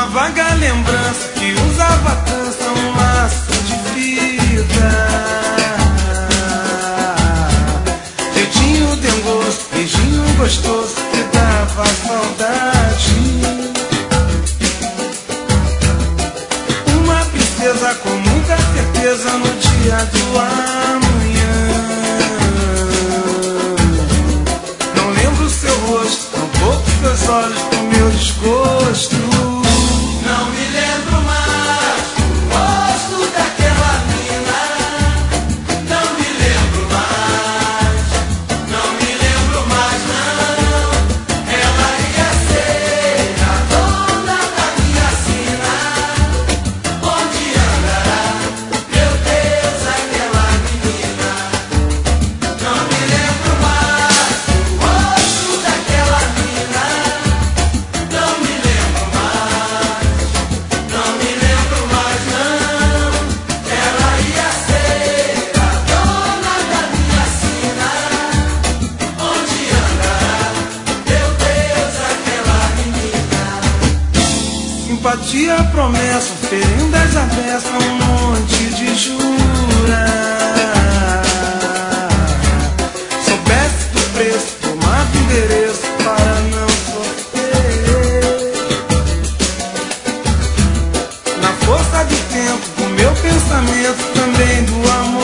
vaga lembrança que usava trança, um laço de fita. Jeitinho dengoso, beijinho gostoso que dava saudade. Uma princesa com muita certeza no dia do amanhã. Não lembro seu rosto, tampouco seus olhos com meu desgosto. Não me lembro mais o rosto daquela mina. Não me lembro mais, não me lembro mais não. Ela ia ser a dona da minha sina. Onde andará, meu Deus, aquela menina? Não me lembro mais o rosto daquela mina. Não me lembro mais, não me lembro mais não. Ela ia ser a dona da minha sina. Onde andará, meu Deus, aquela menina? Simpatia, promessa, oferendas à beça, um monte de juras. Soubesse do preço, tomava endereço para não sofrer. Na força do tempo, do meu pensamento, também do amor.